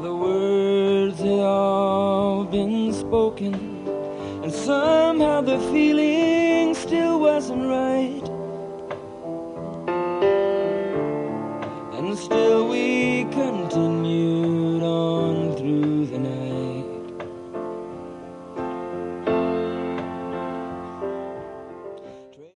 the words had all been spoken, and somehow the feeling still wasn't right. And still we continued